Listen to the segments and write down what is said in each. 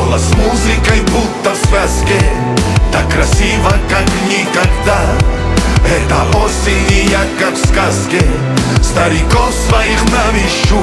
Голос музыкой будто в связке, так красиво, как никогда. Это осень, и я как в сказке стариков своих навещу.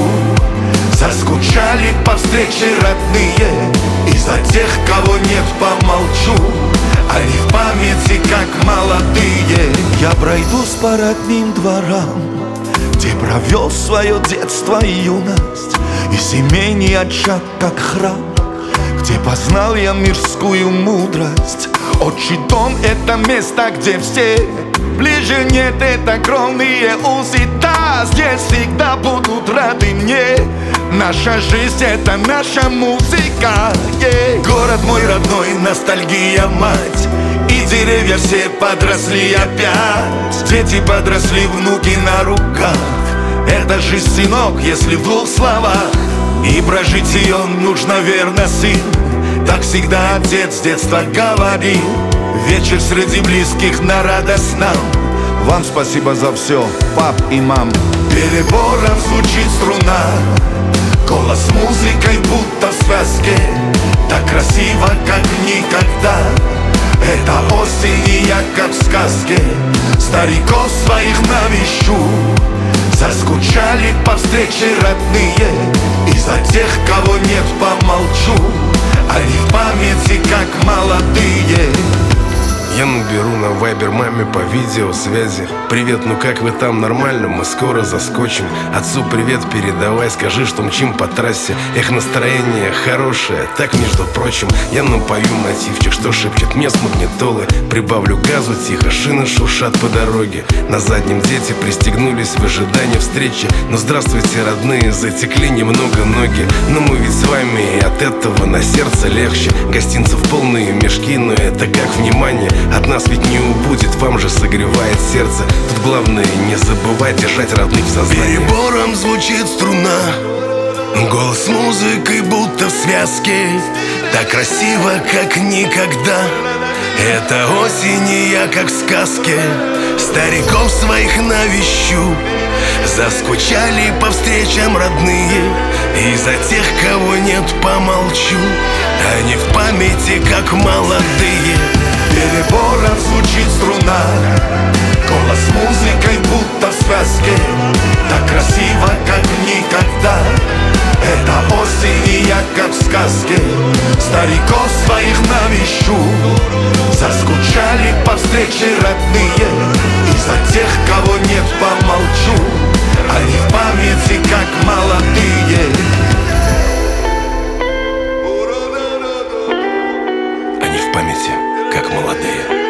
Заскучали по встрече родные, и за тех, кого нет, помолчу. Они в памяти, как молодые. Я пройдусь по родным дворам, где провел свое детство и юность, и семейный очаг, как храм, где познал я мирскую мудрость. Отчий дом — это место, где все ближе нет, это кровные узы. Да, здесь всегда будут рады мне. Наша жизнь — это наша музыка, yeah. Город мой родной, ностальгия, мать. И деревья все подросли опять. Дети подросли, внуки на руках. Это жизнь, сынок, если в двух словах. И прожить ее нужно верно, сын. Так всегда отец с детства говорил. Вечер среди близких на радость нам. Вам спасибо за все, пап и мам. Перебором звучит струна, голос музыкой будто в связке, так красиво, как никогда. Это осень, и я как в сказке стариков своих навещу. Заскучали по встрече родные, и за тех, кого нет, помолчу. Они в памяти, как молодые. Я наберу на вайбер маме по видеосвязи. Привет, ну как вы там, нормально? Мы скоро заскочим. Отцу привет передавай, скажи, что мчим по трассе. Эх, настроение хорошее, так между прочим. Я напою мотивчик, что шепчет мне с магнитолы. Прибавлю газу тихо, шины шуршат по дороге. На заднем дети пристегнулись в ожидании встречи. Ну здравствуйте, родные, затекли немного ноги. Но мы ведь с вами, и от этого на сердце легче. Гостинцев полные мешки, но это как внимание. От нас ведь не убудет, вам же согревает сердце. Тут главное не забывать держать родных в сознании. Перебором звучит струна, голос музыкой будто в связке, так красиво, как никогда. Это осень, и я как в сказке стариков своих навещу. Заскучали по встречам родные, и за тех, кого нет, помолчу. Они в памяти, как молодые. Перебором звучит струна, голос музыкой будто в связке, так красиво, как никогда. Это осень, и я как в сказке стариков своих навещу. Заскучали по встрече родные, и за тех, кого нет, помолчу. Они в памяти, как молодые. Они в памяти, как молодые.